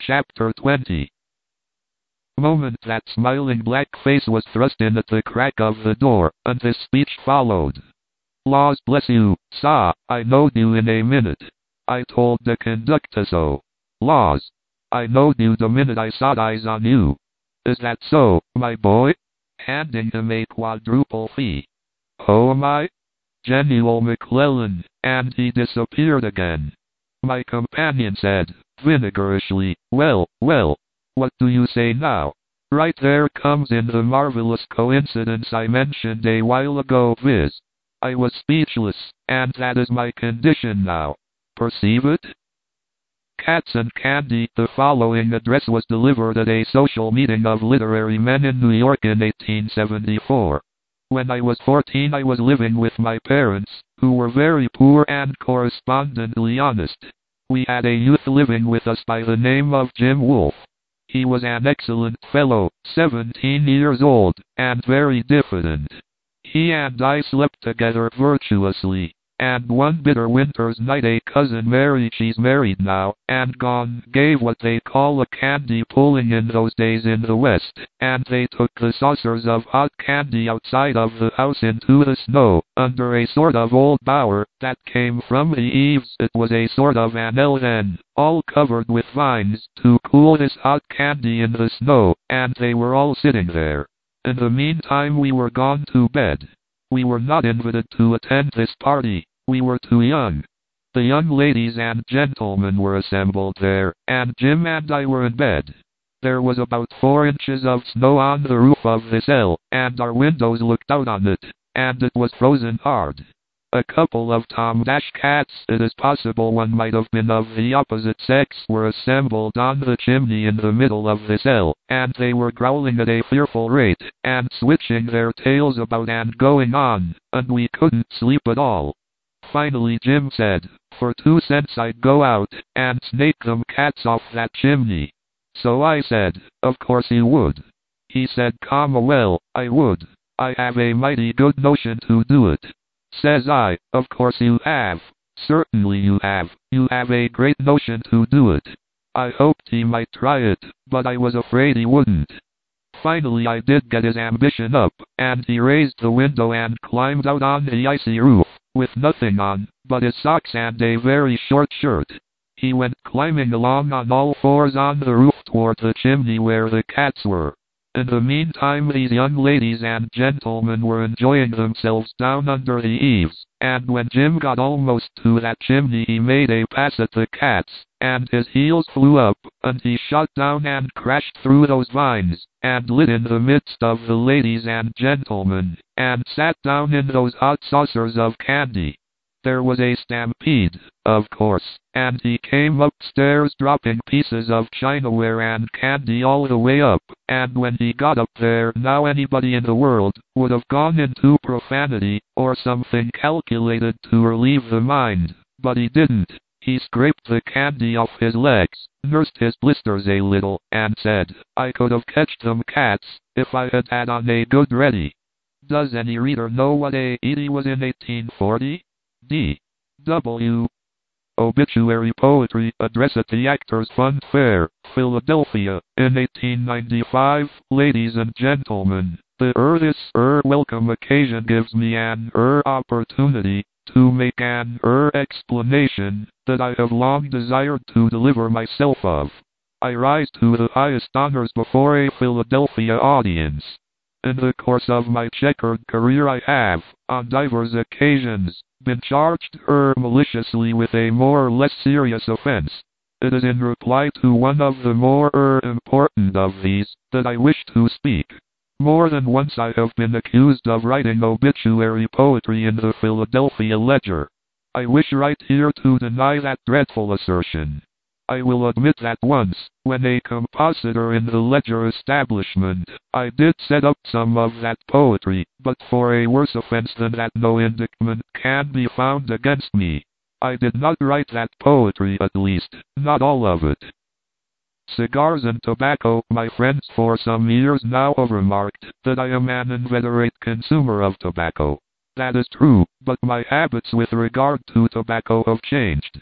Chapter 20. The moment that smiling black face was thrust in at the crack of the door, and his speech followed. "Laws bless you, sir, I knowed you in a minute. I told the conductor so. Laws, I knowed you the minute I sot eyes on you. Is that so, my boy?" Handing him a quadruple fee. "Oh my, General McClellan," and he disappeared again. My companion said, vinegarishly, well, what do you say now? Right there comes in the marvelous coincidence I mentioned a while ago, viz. I was speechless, and that is my condition now. Perceive it? Cats and Candy. The following address was delivered at a social meeting of literary men in New York in 1874. When I was 14 I was living with my parents, who were very poor and correspondently honest. We had a youth living with us by the name of Jim Wolfe. He was an excellent fellow, 17 years old, and very diffident. He and I slept together virtuously, and one bitter winter's night a cousin Mary, she's married now, and gone, gave what they call a candy pulling in those days in the West, and they took the saucers of hot candy outside of the house into the snow, under a sort of old bower that came from the eaves. It was a sort of an ell then, all covered with vines, to cool this hot candy in the snow, and they were all sitting there. In the meantime we were gone to bed. We were not invited to attend this party. We were too young. The young ladies and gentlemen were assembled there, and Jim and I were in bed. There was about 4 inches of snow on the roof of this ell, and our windows looked out on it, and it was frozen hard. A couple of tom-cats, it is possible one might have been of the opposite sex, were assembled on the chimney in the middle of this ell, and they were growling at a fearful rate, and switching their tails about and going on, and we couldn't sleep at all. Finally Jim said, for 2 cents I'd go out, and snake them cats off that chimney. So I said, of course you would. He said, well, I would. I have a mighty good notion to do it. Says I, of course you have. Certainly you have. You have a great notion to do it. I hoped he might try it, but I was afraid he wouldn't. Finally I did get his ambition up, and he raised the window and climbed out on the icy roof, with nothing on but his socks and a very short shirt. He went climbing along on all 4s on the roof toward the chimney where the cats were. In the meantime these young ladies and gentlemen were enjoying themselves down under the eaves, and when Jim got almost to that chimney he made a pass at the cats, and his heels flew up, and he shot down and crashed through those vines, and lit in the midst of the ladies and gentlemen, and sat down in those hot saucers of candy. There was a stampede, of course, and he came upstairs dropping pieces of chinaware and candy all the way up, and when he got up there now anybody in the world would have gone into profanity, or something calculated to relieve the mind, but he didn't. He scraped the candy off his legs, nursed his blisters a little, and said, I could have catched them cats, if I had had on a good ready. Does any reader know what a Edie was in 1840? D.W. Obituary Poetry Address at the Actors Fund Fair, Philadelphia, in 1895. Ladies and gentlemen, this welcome occasion gives me an opportunity to make an explanation that I have long desired to deliver myself of. I rise to the highest honors before a Philadelphia audience. In the course of my checkered career I have, on divers occasions, been charged maliciously with a more or less serious offense. It is in reply to one of the more important of these that I wish to speak. More than once I have been accused of writing obituary poetry in the Philadelphia Ledger. I wish right here to deny that dreadful assertion. I will admit that once, when a compositor in the Ledger establishment, I did set up some of that poetry, but for a worse offense than that no indictment can be found against me. I did not write that poetry, at least, not all of it. Cigars and tobacco. My friends for some years now have remarked that I am an inveterate consumer of tobacco. That is true, but my habits with regard to tobacco have changed.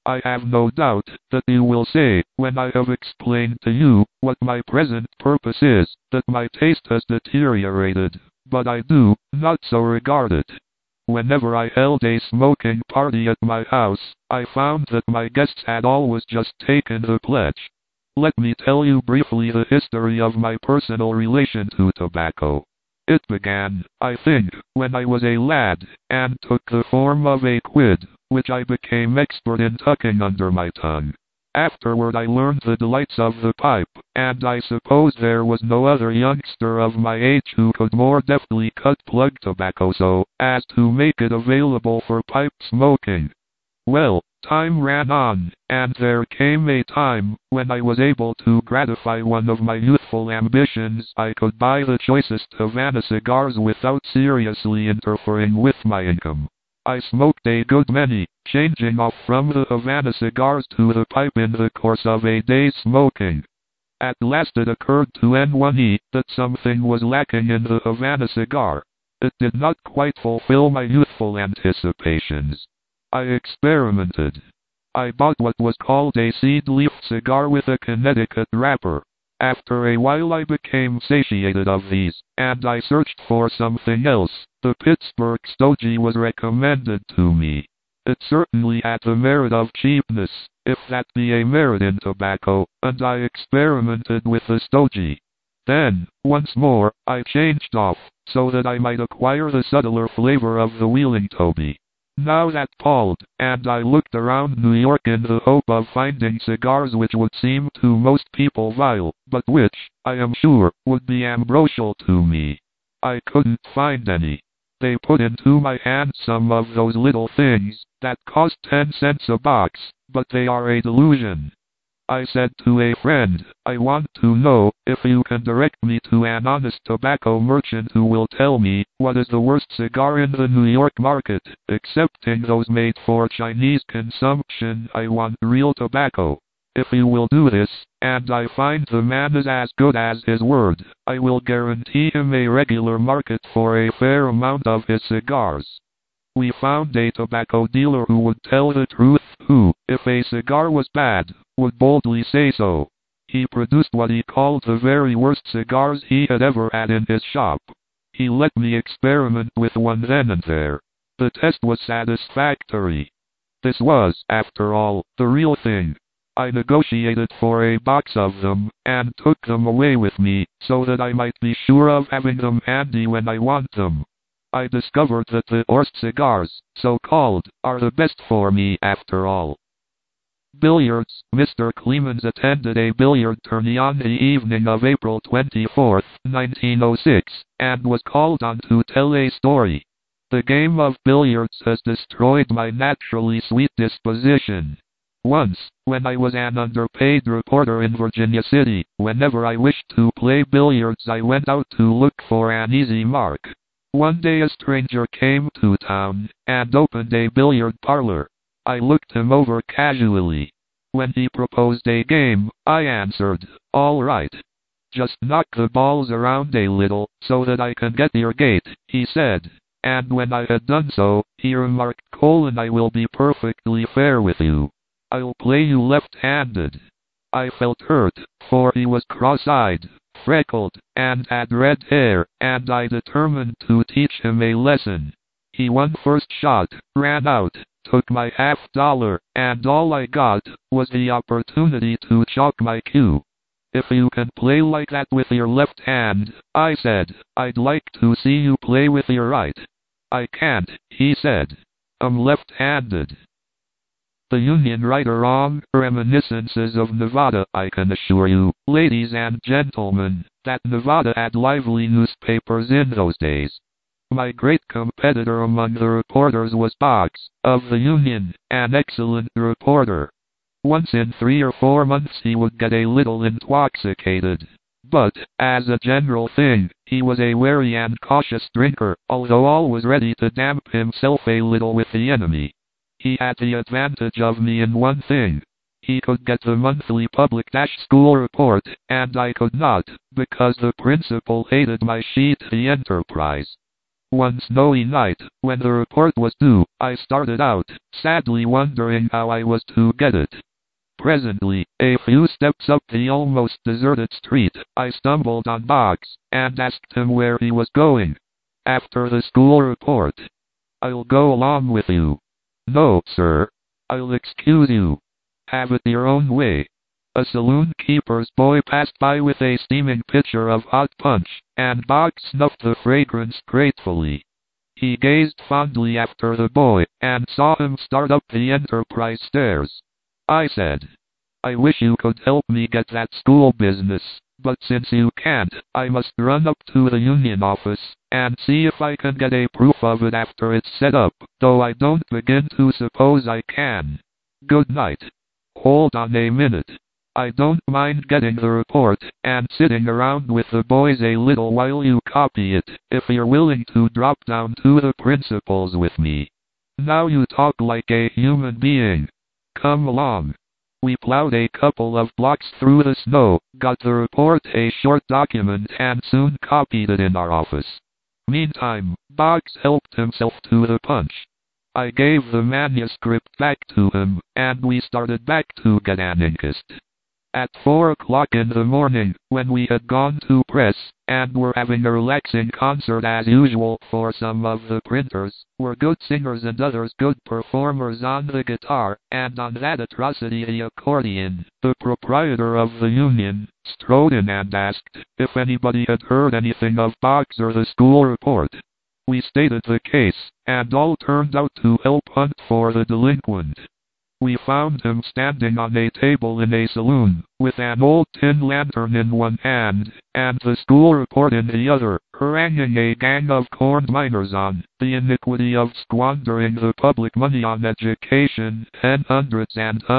I have no doubt that you will say, when I have explained to you what my present purpose is, that my taste has deteriorated, but I do not so regard it. Whenever I held a smoking party at my house, I found that my guests had always just taken the pledge. Let me tell you briefly the history of my personal relation to tobacco. It began, I think, when I was a lad, and took the form of a quid, which I became expert in tucking under my tongue. Afterward I learned the delights of the pipe, and I suppose there was no other youngster of my age who could more deftly cut plug tobacco so as to make it available for pipe smoking. Well, time ran on, and there came a time when I was able to gratify one of my youthful ambitions. I could buy the choicest Havana cigars without seriously interfering with my income. I smoked a good many, changing off from the Havana cigars to the pipe in the course of a day's smoking. At last it occurred to N1E that something was lacking in the Havana cigar. It did not quite fulfill my youthful anticipations. I experimented. I bought what was called a seed leaf cigar with a Connecticut wrapper. After a while I became satiated of these, and I searched for something else. The Pittsburgh Stogie was recommended to me. It certainly had the merit of cheapness, if that be a merit in tobacco, and I experimented with the Stogie. Then, once more, I changed off, so that I might acquire the subtler flavor of the Wheeling Toby. Now that palled, and I looked around New York in the hope of finding cigars which would seem to most people vile, but which, I am sure, would be ambrosial to me. I couldn't find any. They put into my hand some of those little things that cost 10 cents a box, but they are a delusion. I said to a friend, I want to know if you can direct me to an honest tobacco merchant who will tell me what is the worst cigar in the New York market, excepting those made for Chinese consumption. I want real tobacco. If you will do this, and I find the man is as good as his word, I will guarantee him a regular market for a fair amount of his cigars. We found a tobacco dealer who would tell the truth, who, if a cigar was bad, would boldly say so. He produced what he called the very worst cigars he had ever had in his shop. He let me experiment with one then and there. The test was satisfactory. This was, after all, the real thing. I negotiated for a box of them, and took them away with me, so that I might be sure of having them handy when I want them. I discovered that the worst cigars, so called, are the best for me after all. Billiards. Mr. Clemens attended a billiard tourney on the evening of April 24, 1906, and was called on to tell a story. The game of billiards has destroyed my naturally sweet disposition. Once, when I was an underpaid reporter in Virginia City, whenever I wished to play billiards I went out to look for an easy mark. One day a stranger came to town, and opened a billiard parlor. I looked him over casually. When he proposed a game, I answered, all right. Just knock the balls around a little, so that I can get your gait, he said. And when I had done so, he remarked, Colin, I will be perfectly fair with you. I'll play you left-handed. I felt hurt, for he was cross-eyed, freckled, and had red hair, and I determined to teach him a lesson. He won first shot, ran out, took my $50, and all I got was the opportunity to chalk my cue. If you can play like that with your left hand, I said, I'd like to see you play with your right. I can't, he said. I'm left-handed. The Union right or wrong, reminiscences of Nevada. I can assure you, ladies and gentlemen, that Nevada had lively newspapers in those days. My great competitor among the reporters was Boggs, of the Union, an excellent reporter. Once in 3 or 4 months he would get a little intoxicated. But, as a general thing, he was a wary and cautious drinker, although always ready to damp himself a little with the enemy. He had the advantage of me in one thing. He could get the monthly public-school report, and I could not, because the principal hated my sheet, The Enterprise. One snowy night, when the report was due, I started out, sadly wondering how I was to get it. Presently, a few steps up the almost deserted street, I stumbled on Boggs, and asked him where he was going. After the school report. I'll go along with you. No, sir. I'll excuse you. Have it your own way. A saloon keeper's boy passed by with a steaming pitcher of hot punch, and Boggs snuffed the fragrance gratefully. He gazed fondly after the boy, and saw him start up the Enterprise stairs. I said, I wish you could help me get that school business, but since you can't, I must run up to the union office, and see if I can get a proof of it after it's set up, though I don't begin to suppose I can. Good night. Hold on a minute. I don't mind getting the report, and sitting around with the boys a little while you copy it, if you're willing to drop down to the principal's with me. Now you talk like a human being. Come along. We plowed a couple of blocks through the snow, got the report a short document, and soon copied it in our office. Meantime, Boggs helped himself to the punch. I gave the manuscript back to him, and we started back to Gdańsk. At 4 o'clock in the morning, when we had gone to press, and were having a relaxing concert as usual, for some of the printers were good singers and others good performers on the guitar, and on that atrocity the accordion, the proprietor of the union strode in and asked if anybody had heard anything of Boggs or the school report. We stated the case, and all turned out to help hunt for the delinquent. We found him standing on a table in a saloon, with an old tin lantern in one hand, and the school report in the other, haranguing a gang of corned miners on the iniquity of squandering the public money on education, and hundreds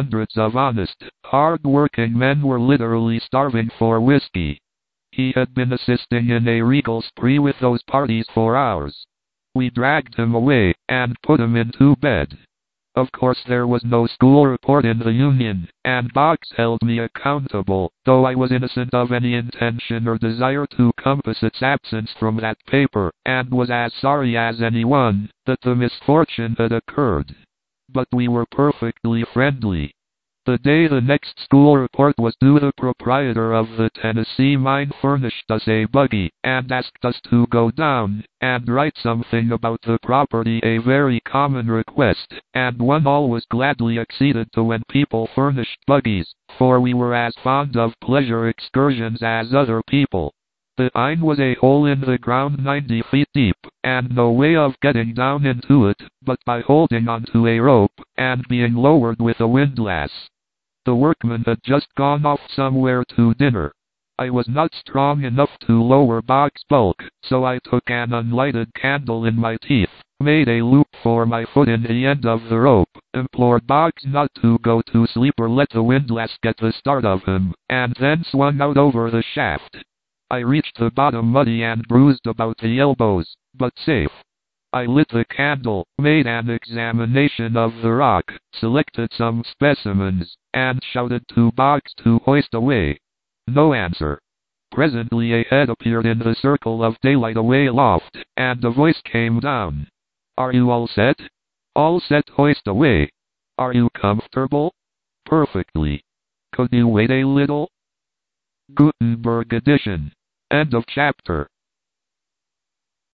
of honest, hard-working men were literally starving for whiskey. He had been assisting in a regal spree with those parties for hours. We dragged him away, and put him into bed. Of course there was no school report in the union, and Boggs held me accountable, though I was innocent of any intention or desire to compass its absence from that paper, and was as sorry as anyone that the misfortune had occurred. But we were perfectly friendly. The day the next school report was due, the proprietor of the Tennessee mine furnished us a buggy, and asked us to go down and write something about the property, a very common request, and one always gladly acceded to when people furnished buggies, for we were as fond of pleasure excursions as other people. The mine was a hole in the ground 90 feet deep, and no way of getting down into it, but by holding onto a rope, and being lowered with a windlass. The workmen had just gone off somewhere to dinner. I was not strong enough to lower Boggs' bulk, so I took an unlighted candle in my teeth, made a loop for my foot in the end of the rope, implored Boggs not to go to sleep or let the windlass get the start of him, and then swung out over the shaft. I reached the bottom muddy and bruised about the elbows, but safe. I lit the candle, made an examination of the rock, selected some specimens, and shouted to Boggs to hoist away. No answer. Presently a head appeared in the circle of daylight away aloft, and a voice came down. Are you all set? All set, hoist away. Are you comfortable? Perfectly. Could you wait a little? Gutenberg edition. End of chapter.